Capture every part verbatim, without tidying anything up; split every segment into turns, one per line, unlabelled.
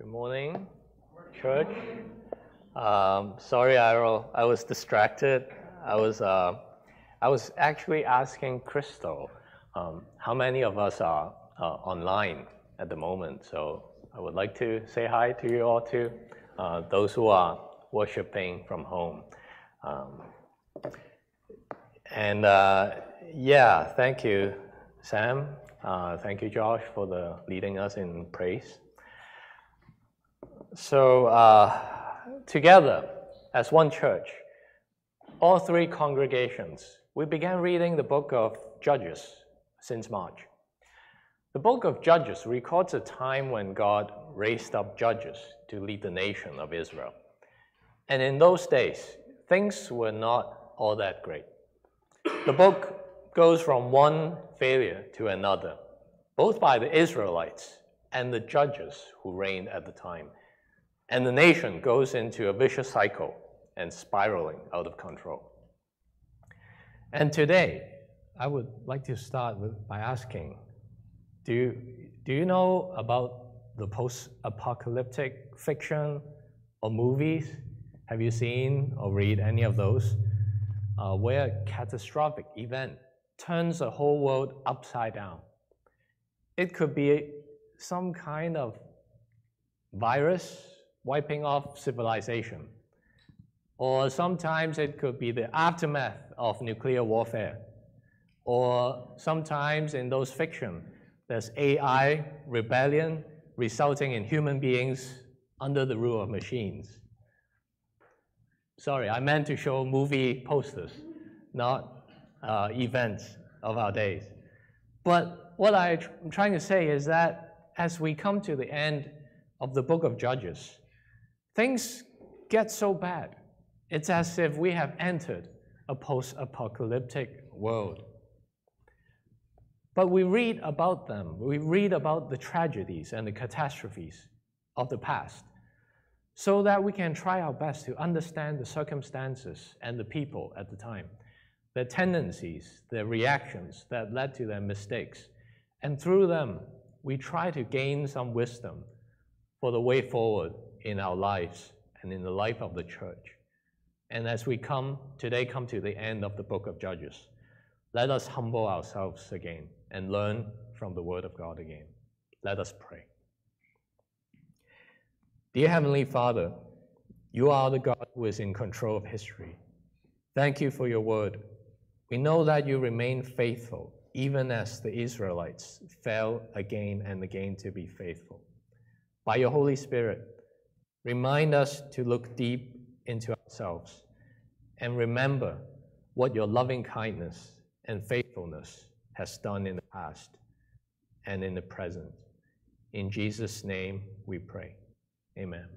Good morning, church. Um, sorry, I, I was distracted. I was, uh, I was actually asking Crystal um, how many of us are uh, online at the moment. So I would like to say hi to you all too, uh, those who are worshiping from home. Um, and uh, yeah, thank you, Sam. Uh, thank you, Josh, for the leading us in praise. So uh, together, as one church, all three congregations, we began reading the book of Judges since March. The book of Judges records a time when God raised up judges to lead the nation of Israel. And in those days, things were not all that great. The book goes from one failure to another, both by the Israelites and the judges who reigned at the time. And the nation goes into a vicious cycle and spiraling out of control. And today, I would like to start with, by asking, do you, do you know about the post-apocalyptic fiction or movies? Have you seen or read any of those? Uh, where a catastrophic event turns the whole world upside down. It could be some kind of virus wiping off civilization. Or sometimes it could be the aftermath of nuclear warfare. Or sometimes in those fiction, there's A I rebellion resulting in human beings under the rule of machines. Sorry, I meant to show movie posters, not uh, events of our days. But what I'm trying to say is that as we come to the end of the book of Judges, things get so bad. It's as if we have entered a post-apocalyptic world. But we read about them. We read about the tragedies and the catastrophes of the past so that we can try our best to understand the circumstances and the people at the time, their tendencies, their reactions that led to their mistakes. And through them, we try to gain some wisdom for the way forward in our lives and in the life of the church. And as we come, today come to the end of the book of Judges, let us humble ourselves again and learn from the Word of God again. Let us pray. Dear Heavenly Father, you are the God who is in control of history. Thank you for your word. We know that you remain faithful, even as the Israelites fail again and again to be faithful. By your Holy Spirit, remind us to look deep into ourselves and remember what your loving kindness and faithfulness has done in the past and in the present. In Jesus' name we pray. Amen.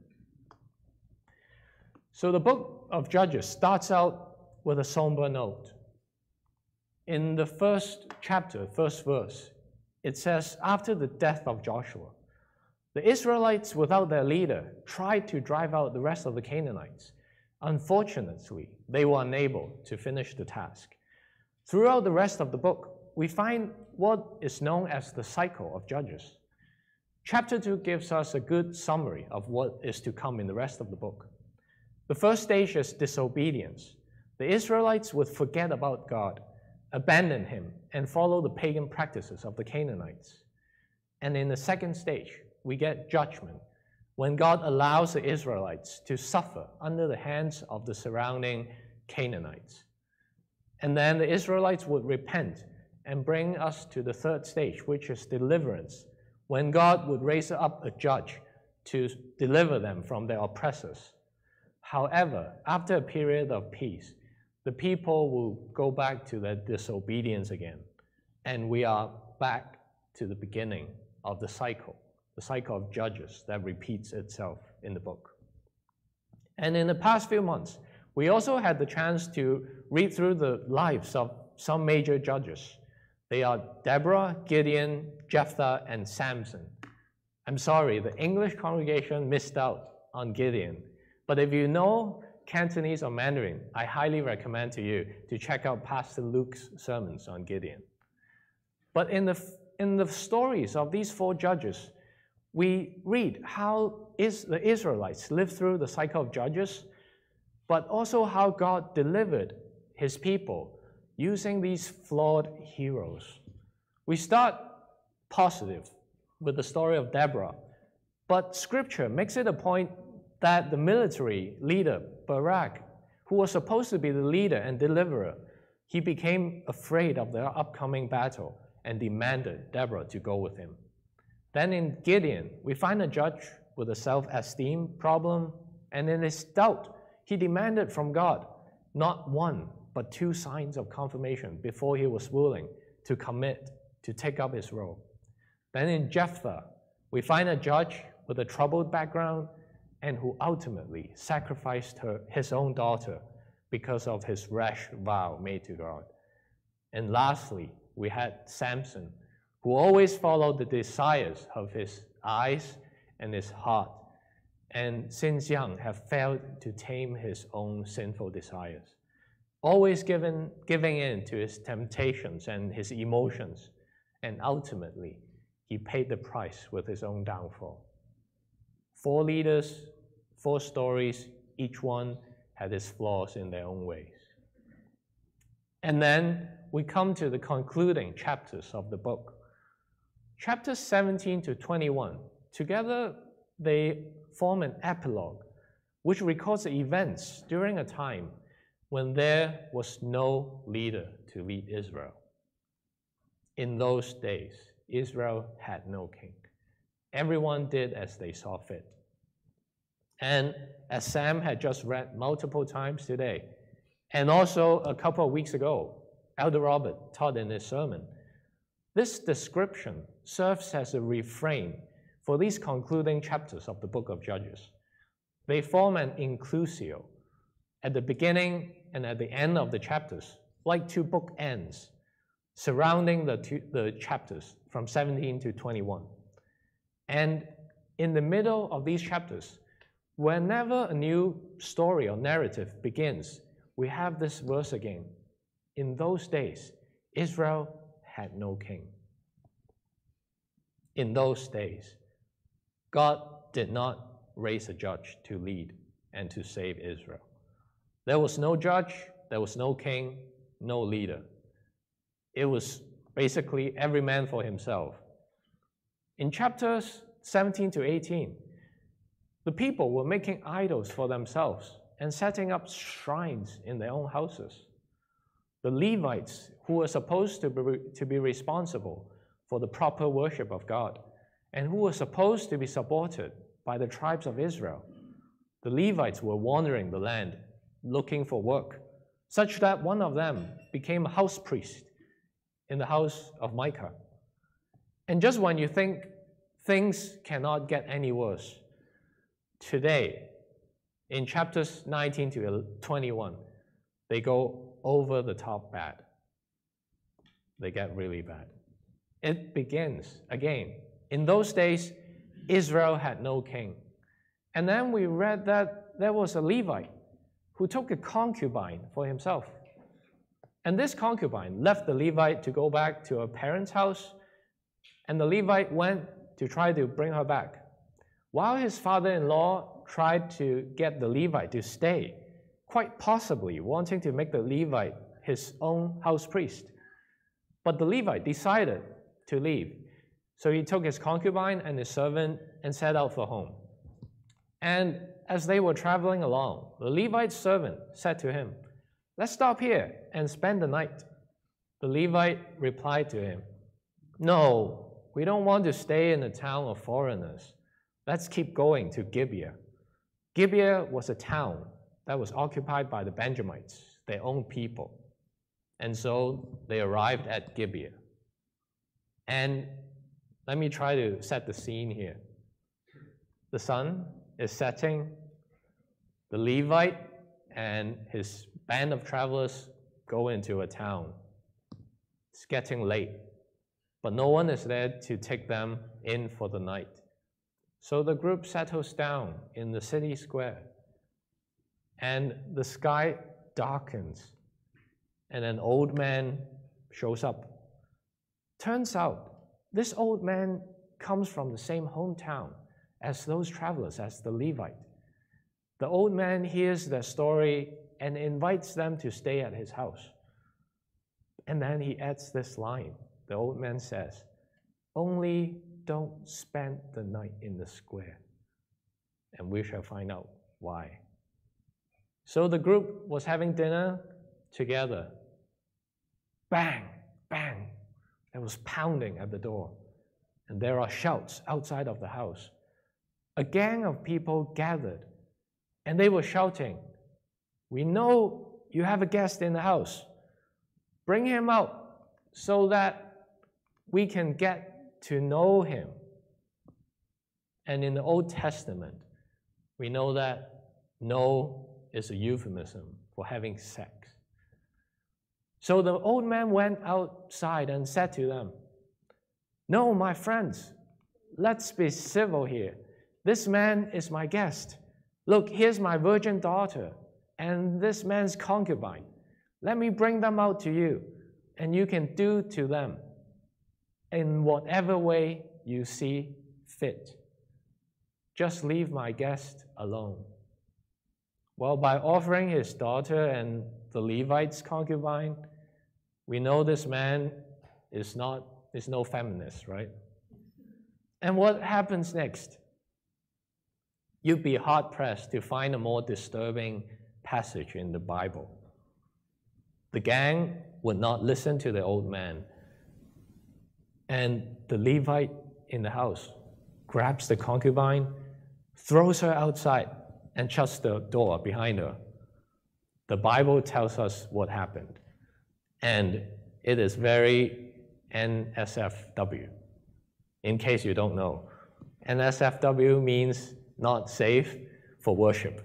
So the book of Judges starts out with a somber note. In the first chapter, first verse, it says, after the death of Joshua, the Israelites, without their leader, tried to drive out the rest of the Canaanites. Unfortunately, they were unable to finish the task. Throughout the rest of the book, we find what is known as the cycle of Judges. Chapter two gives us a good summary of what is to come in the rest of the book. The first stage is disobedience. The Israelites would forget about God, abandon him, and follow the pagan practices of the Canaanites. And in the second stage, we get judgment, when God allows the Israelites to suffer under the hands of the surrounding Canaanites. And then the Israelites would repent and bring us to the third stage, which is deliverance, when God would raise up a judge to deliver them from their oppressors. However, after a period of peace, the people will go back to their disobedience again, and we are back to the beginning of the cycle, the cycle of Judges that repeats itself in the book. And in the past few months, we also had the chance to read through the lives of some major judges. They are Deborah, Gideon, Jephthah, and Samson. I'm sorry, the English congregation missed out on Gideon. But if you know Cantonese or Mandarin, I highly recommend to you to check out Pastor Luke's sermons on Gideon. But in the, in the stories of these four judges, we read how is the Israelites lived through the cycle of Judges, but also how God delivered his people using these flawed heroes. We start positive with the story of Deborah, but Scripture makes it a point that the military leader, Barak, who was supposed to be the leader and deliverer, he became afraid of the upcoming battle and demanded Deborah to go with him. Then in Gideon, we find a judge with a self-esteem problem, and in his doubt, he demanded from God not one, but two signs of confirmation before he was willing to commit to take up his role. Then in Jephthah, we find a judge with a troubled background and who ultimately sacrificed her, his own daughter because of his rash vow made to God. And lastly, we had Samson, who always followed the desires of his eyes and his heart, and since young have failed to tame his own sinful desires, always given, giving in to his temptations and his emotions, and ultimately, he paid the price with his own downfall. Four leaders, four stories, each one had its flaws in their own ways. And then we come to the concluding chapters of the book. Chapters seventeen to twenty-one, together they form an epilogue which records the events during a time when there was no leader to lead Israel. In those days, Israel had no king. Everyone did as they saw fit. And as Sam had just read multiple times today, and also a couple of weeks ago, Elder Robert taught in his sermon, this description serves as a refrain for these concluding chapters of the book of Judges. They form an inclusio at the beginning and at the end of the chapters, like two bookends surrounding the, two, the chapters from seventeen to twenty-one. And in the middle of these chapters, whenever a new story or narrative begins, we have this verse again. In those days, Israel had no king. In those days, God did not raise a judge to lead and to save Israel. There was no judge, there was no king, no leader. It was basically every man for himself. In chapters seventeen to eighteen, the people were making idols for themselves and setting up shrines in their own houses. The Levites, who were supposed to be, to be responsible for the proper worship of God, and who were supposed to be supported by the tribes of Israel, the Levites were wandering the land looking for work, such that one of them became a house priest in the house of Micah. And just when you think things cannot get any worse, today, in chapters nineteen to twenty-one, they go over the top bad. They get really bad. It begins again. In those days, Israel had no king. And then we read that there was a Levite who took a concubine for himself. And this concubine left the Levite to go back to her parents' house, and the Levite went to try to bring her back. While his father-in-law tried to get the Levite to stay, quite possibly wanting to make the Levite his own house priest. But the Levite decided to leave. So he took his concubine and his servant and set out for home. And as they were traveling along, the Levite's servant said to him, "Let's stop here and spend the night." The Levite replied to him, "No, we don't want to stay in the town of foreigners. Let's keep going to Gibeah." Gibeah was a town that was occupied by the Benjamites, their own people. And so they arrived at Gibeah. And let me try to set the scene here. The sun is setting. The Levite and his band of travelers go into a town. It's getting late, but no one is there to take them in for the night. So the group settles down in the city square, and the sky darkens, and an old man shows up. Turns out, this old man comes from the same hometown as those travelers, as the Levite. The old man hears their story and invites them to stay at his house. And then he adds this line. The old man says, "Only don't spend the night in the square." And we shall find out why. So the group was having dinner together. Bang, bang. There was pounding at the door. And there are shouts outside of the house. A gang of people gathered, and they were shouting, "We know you have a guest in the house. Bring him out so that we can get to know him." And in the Old Testament, we know that know is a euphemism for having sex. So the old man went outside and said to them, "No, my friends, let's be civil here. This man is my guest. Look, here's my virgin daughter and this man's concubine. Let me bring them out to you, and you can do to them in whatever way you see fit. Just leave my guest alone." Well, by offering his daughter and the Levite's concubine, we know this man is not is no feminist, right? And what happens next? You'd be hard-pressed to find a more disturbing passage in the Bible. The gang would not listen to the old man, and the Levite in the house grabs the concubine, throws her outside, and shuts the door behind her. The Bible tells us what happened, and it is very N S F W. In case you don't know, N S F W means not safe for worship.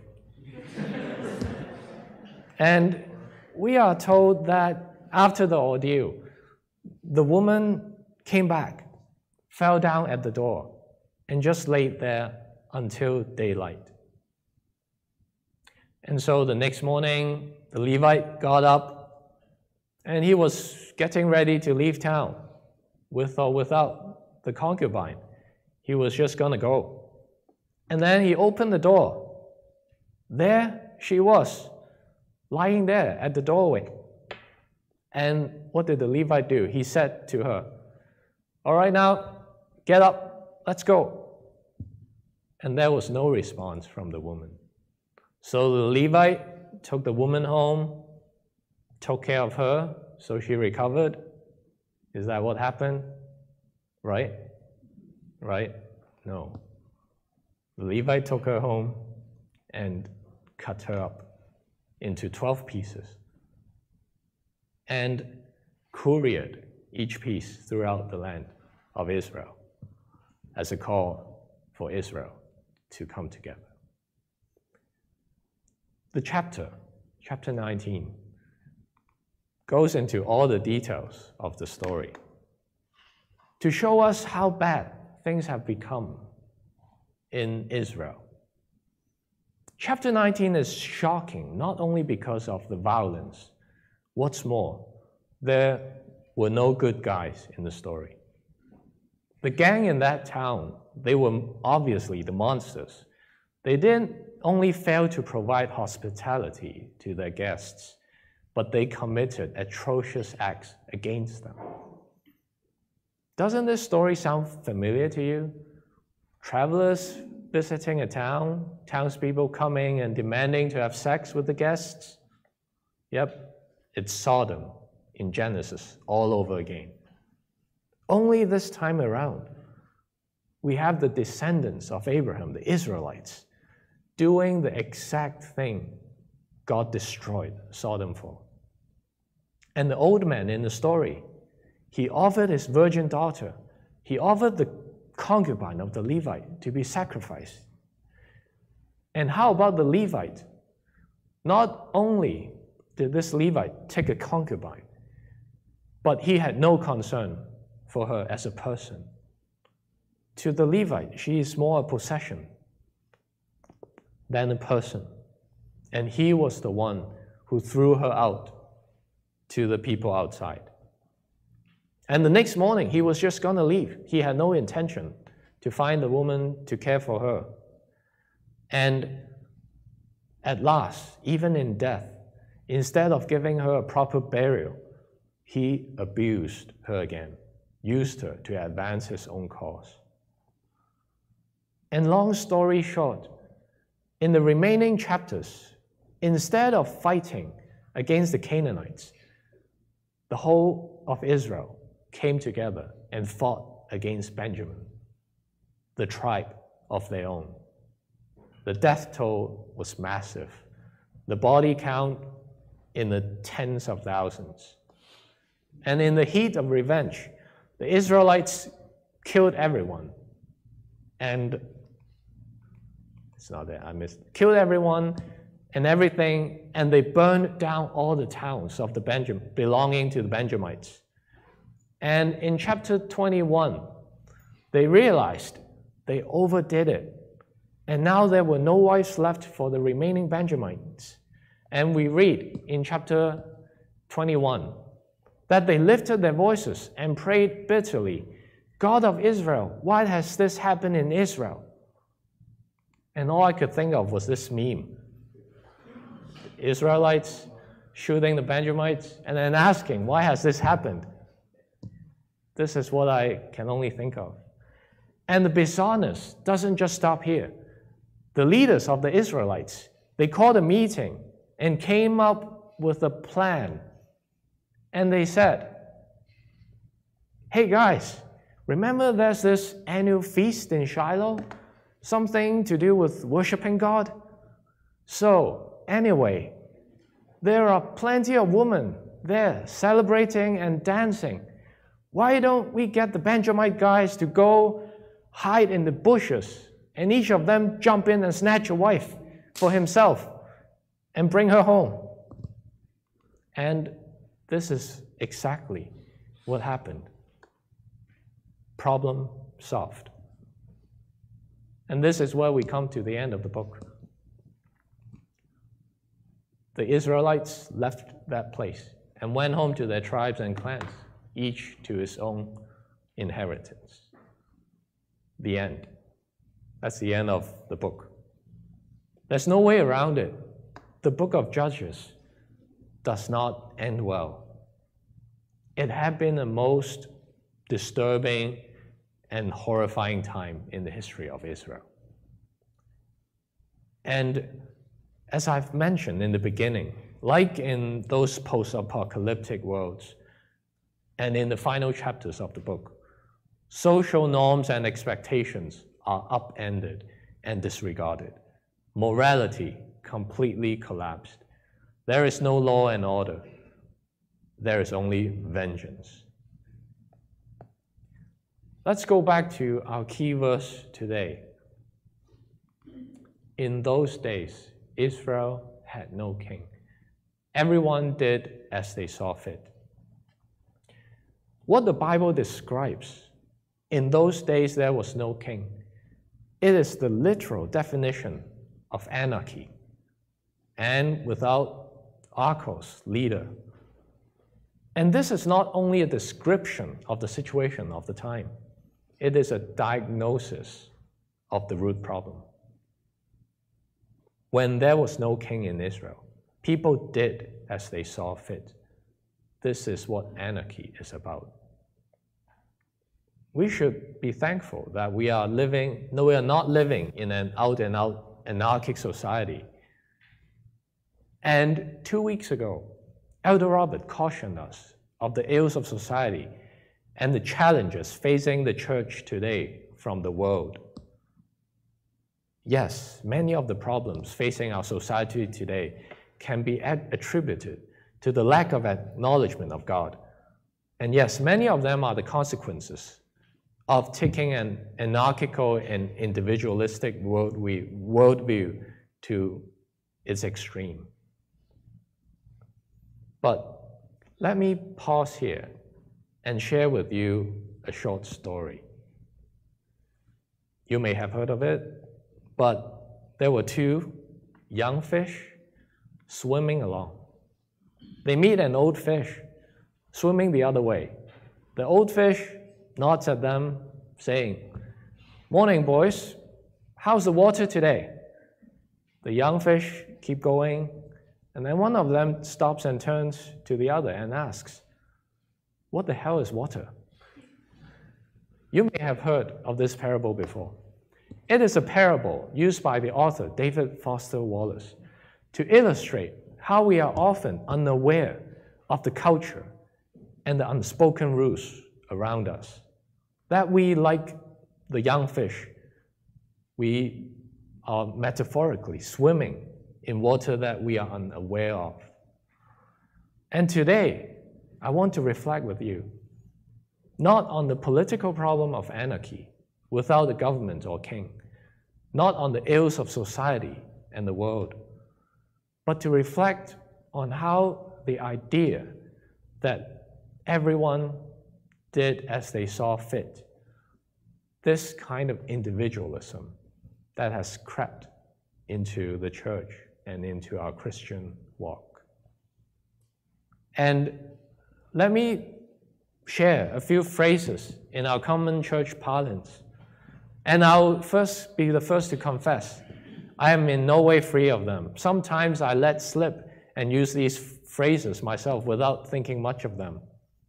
And we are told that after the ordeal, the woman came back, fell down at the door, and just laid there until daylight. And so the next morning, the Levite got up, and he was getting ready to leave town, with or without the concubine. He was just going to go. And then he opened the door. There she was, lying there at the doorway. And what did the Levite do? He said to her, "All right, now, get up, let's go." And there was no response from the woman. So the Levite took the woman home, took care of her, so she recovered. Is that what happened? Right? Right? No. The Levite took her home and cut her up into twelve pieces and couriered each piece throughout the land of Israel as a call for Israel to come together. The chapter, chapter nineteen, goes into all the details of the story to show us how bad things have become in Israel. Chapter nineteen is shocking, not only because of the violence. What's more, there were no good guys in the story. The gang in that town, they were obviously the monsters. They didn't only fail to provide hospitality to their guests, but they committed atrocious acts against them. Doesn't this story sound familiar to you? Travelers visiting a town, townspeople coming and demanding to have sex with the guests? Yep, it's Sodom in Genesis all over again. Only this time around, we have the descendants of Abraham, the Israelites, doing the exact thing God destroyed Sodom for. And the old man in the story, he offered his virgin daughter, he offered the concubine of the Levite to be sacrificed. And how about the Levite? Not only did this Levite take a concubine, but he had no concern for her as a person. To the Levite, she is more a possession than a person. And he was the one who threw her out to the people outside. And the next morning, he was just going to leave. He had no intention to find a woman to care for her. And at last, even in death, instead of giving her a proper burial, he abused her again, used her to advance his own cause. And long story short, in the remaining chapters, instead of fighting against the Canaanites, the whole of Israel came together and fought against Benjamin, the tribe of their own. The death toll was massive. The body count in the tens of thousands. And in the heat of revenge, the Israelites killed everyone. And it's not there, I missed. Killed everyone and everything, and they burned down all the towns of the Benjam belonging to the Benjamites. And in chapter twenty-one, they realized they overdid it. And now there were no wives left for the remaining Benjamites. And we read in chapter twenty-one that they lifted their voices and prayed bitterly, God of Israel, why has this happened in Israel? And all I could think of was this meme. The Israelites shooting the Benjamites and then asking, why has this happened? This is what I can only think of. And the bizarreness doesn't just stop here. The leaders of the Israelites, they called a meeting and came up with a plan. And they said, hey guys, remember there's this annual feast in Shiloh? Something to do with worshiping God? So, anyway, there are plenty of women there celebrating and dancing. Why don't we get the Benjamite guys to go hide in the bushes and each of them jump in and snatch a wife for himself and bring her home? And this is exactly what happened. Problem solved. And this is where we come to the end of the book. The Israelites left that place and went home to their tribes and clans, each to his own inheritance. The end. That's the end of the book. There's no way around it. The book of Judges does not end well. It had been the most disturbing and horrifying time in the history of Israel. And as I've mentioned in the beginning, like in those post-apocalyptic worlds and in the final chapters of the book, social norms and expectations are upended and disregarded. Morality completely collapsed. There is no law and order. There is only vengeance. Let's go back to our key verse today. In those days, Israel had no king. Everyone did as they saw fit. What the Bible describes, in those days there was no king, it is the literal definition of anarchy, and without Archos, leader. And this is not only a description of the situation of the time, it is a diagnosis of the root problem. When there was no king in Israel, people did as they saw fit. This is what anarchy is about. We should be thankful that we are living, no, we are not living in an out-and-out anarchic society. And two weeks ago, Elder Robert cautioned us of the ills of society and the challenges facing the church today from the world. Yes, many of the problems facing our society today can be attributed to the lack of acknowledgement of God. And yes, many of them are the consequences of taking an anarchical and individualistic worldview to its extreme. But let me pause here and share with you a short story. You may have heard of it, but there were two young fish swimming along. They meet an old fish swimming the other way. The old fish nods at them, saying, "Morning, boys. How's the water today?" The young fish keep going, and then one of them stops and turns to the other and asks, "What the hell is water?" You may have heard of this parable before. It is a parable used by the author, David Foster Wallace, to illustrate how we are often unaware of the culture and the unspoken rules around us. That we, like the young fish, we are metaphorically swimming in water that we are unaware of. And today, I want to reflect with you, not on the political problem of anarchy without a government or king, not on the ills of society and the world, but to reflect on how the idea that everyone did as they saw fit, this kind of individualism that has crept into the church and into our Christian walk. And let me share a few phrases in our common church parlance. And I'll first be the first to confess, I am in no way free of them. Sometimes I let slip and use these phrases myself without thinking much of them.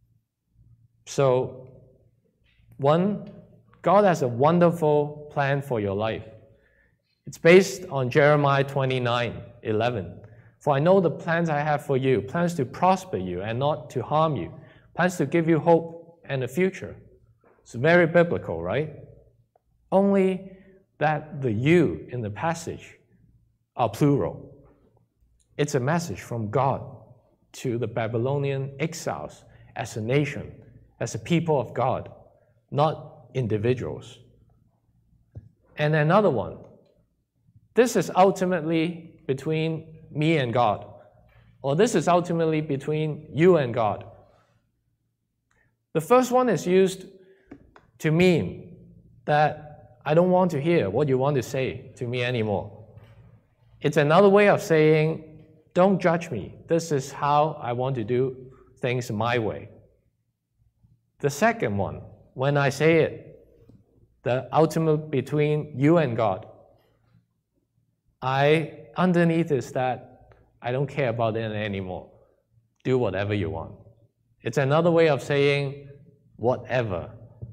So, one, God has a wonderful plan for your life. It's based on Jeremiah twenty-nine eleven. "For I know the plans I have for you, plans to prosper you and not to harm you, plans to give you hope and a future." It's very biblical, right? Only that the "you" in the passage are plural. It's a message from God to the Babylonian exiles as a nation, as a people of God, not individuals. And another one, this is ultimately between me and God, or this is ultimately between you and God. The first one is used to mean that I don't want to hear what you want to say to me anymore. It's another way of saying, don't judge me. This is how I want to do things my way. The second one, when I say it, the ultimate between you and God, I, underneath is that I don't care about it anymore. Do whatever you want. It's another way of saying whatever.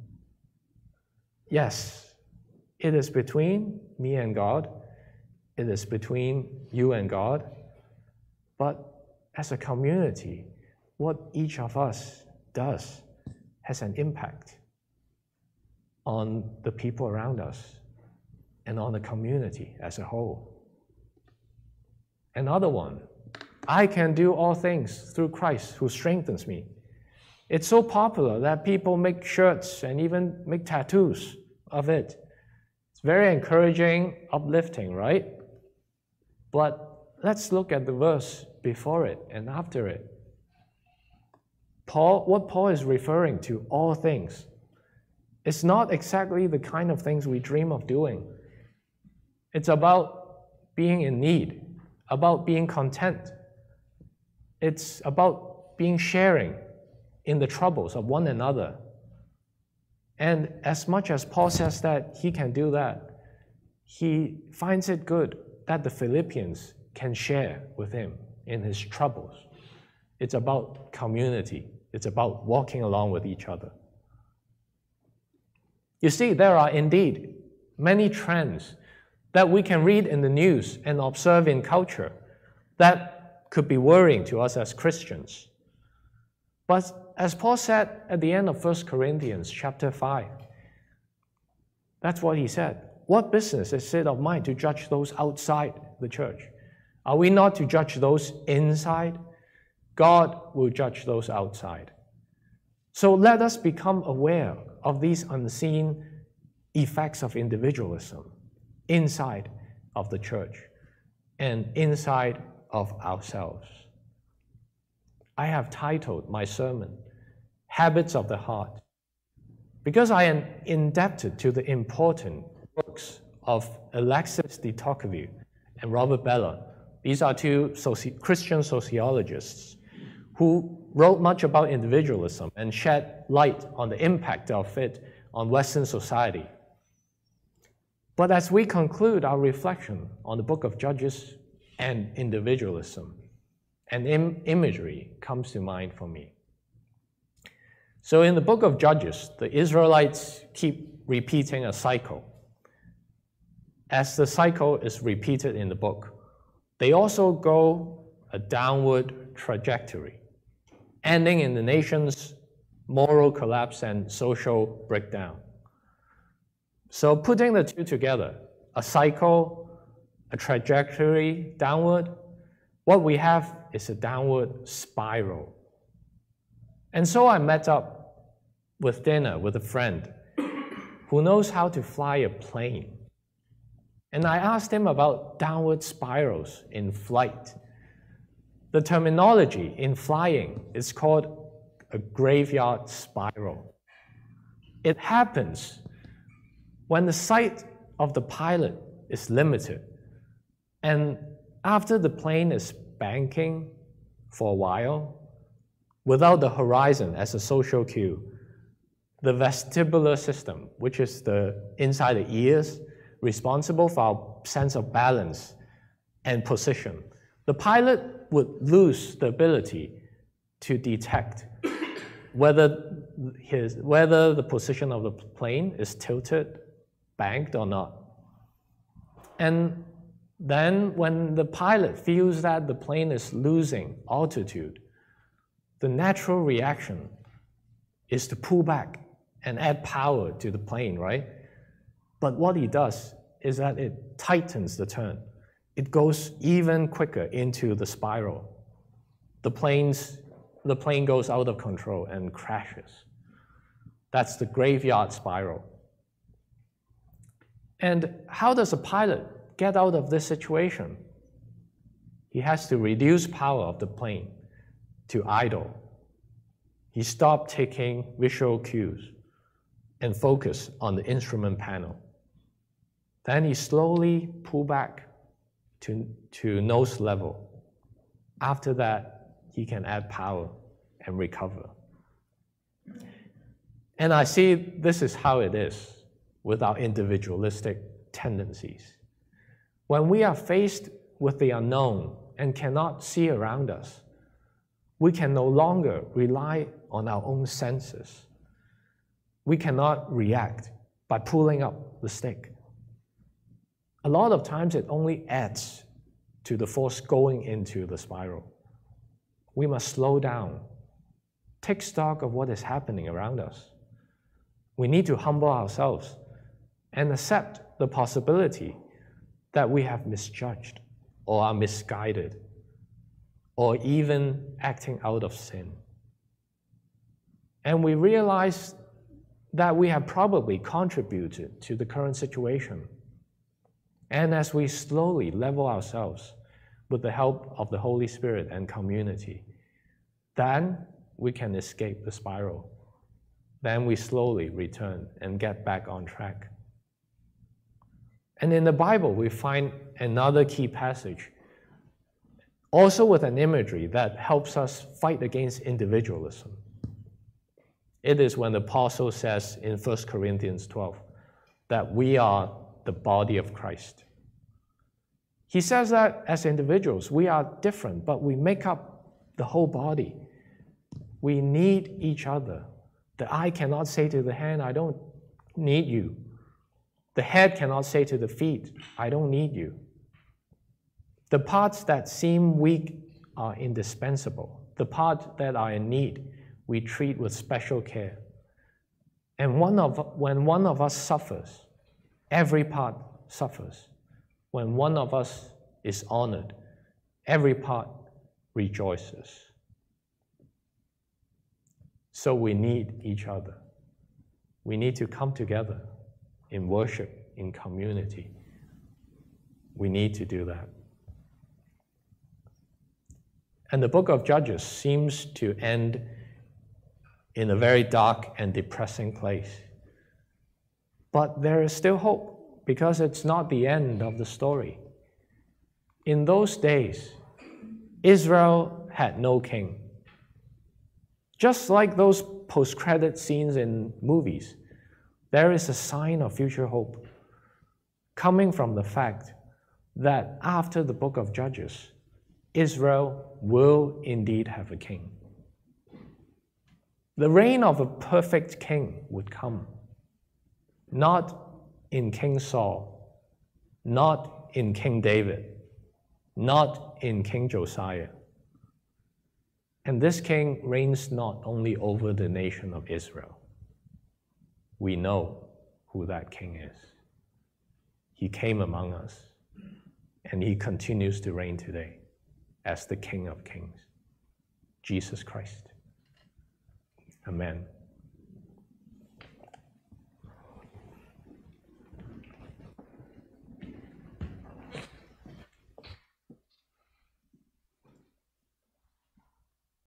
Yes, it is between me and God. It is between you and God. But as a community, what each of us does has an impact on the people around us and on the community as a whole. Another one, I can do all things through Christ who strengthens me. It's so popular that people make shirts and even make tattoos of it. It's very encouraging, uplifting, right? But let's look at the verse before it and after it. Paul, what Paul is referring to, all things, it's not exactly the kind of things we dream of doing. It's about being in need, about being content. It's about being sharing in the troubles of one another. And as much as Paul says that he can do that, he finds it good that the Philippians can share with him in his troubles. It's about community. It's about walking along with each other. You see, there are indeed many trends that we can read in the news and observe in culture that could be worrying to us as Christians. But as Paul said at the end of First Corinthians chapter five, that's what he said. What business is it of mine to judge those outside the church? Are we not to judge those inside? God will judge those outside. So let us become aware of these unseen effects of individualism inside of the church and inside of ourselves. I have titled my sermon, Habits of the Heart, because I am indebted to the important works of Alexis de Tocqueville and Robert Bellah. These are two soci- Christian sociologists who wrote much about individualism and shed light on the impact of it on Western society. But as we conclude our reflection on the book of Judges and individualism, an im imagery comes to mind for me. So in the book of Judges, the Israelites keep repeating a cycle. As the cycle is repeated in the book, they also go a downward trajectory, ending in the nation's moral collapse and social breakdown. So putting the two together, a cycle, a trajectory downward, what we have is a downward spiral. And so I met up with dinner with a friend who knows how to fly a plane. And I asked him about downward spirals in flight. The terminology in flying is called a graveyard spiral. It happens when the sight of the pilot is limited, and after the plane is banking for a while, without the horizon as a social cue, the vestibular system, which is the inside the ears, responsible for our sense of balance and position, the pilot would lose the ability to detect whether, his, whether the position of the plane is tilted, banked or not. And then when the pilot feels that the plane is losing altitude, the natural reaction is to pull back and add power to the plane, right? But what he does is that it tightens the turn. It goes even quicker into the spiral. The, planes, the plane goes out of control and crashes. That's the graveyard spiral. And how does a pilot get out of this situation? He has to reduce power of the plane to idle. He stopped taking visual cues and focus on the instrument panel. Then he slowly pulled back to, to nose level. After that, he can add power and recover. And I see this is how it is with our individualistic tendencies. When we are faced with the unknown and cannot see around us, we can no longer rely on our own senses. We cannot react by pulling up the stick. A lot of times it only adds to the force going into the spiral. We must slow down, take stock of what is happening around us. We need to humble ourselves and accept the possibility that we have misjudged or are misguided or even acting out of sin. And we realize that we have probably contributed to the current situation. And as we slowly level ourselves with the help of the Holy Spirit and community, then we can escape the spiral. Then we slowly return and get back on track. And in the Bible, we find another key passage, also with an imagery that helps us fight against individualism. It is when the apostle says in First Corinthians twelve that we are the body of Christ. He says that as individuals, we are different, but we make up the whole body. We need each other. The eye cannot say to the hand, I don't need you. The head cannot say to the feet, I don't need you. The parts that seem weak are indispensable. The parts that are in need, we treat with special care. And one of, when one of us suffers, every part suffers. When one of us is honored, every part rejoices. So we need each other. We need to come together in worship, in community. We need to do that. And the book of Judges seems to end in a very dark and depressing place. But there is still hope, because it's not the end of the story. In those days, Israel had no king. Just like those post-credit scenes in movies, there is a sign of future hope. coming from the fact that after the book of Judges, Israel will indeed have a king. The reign of a perfect king would come, not in King Saul, not in King David, not in King Josiah. And this king reigns not only over the nation of Israel. We know who that king is. He came among us, and he continues to reign today as the King of Kings, Jesus Christ. Amen.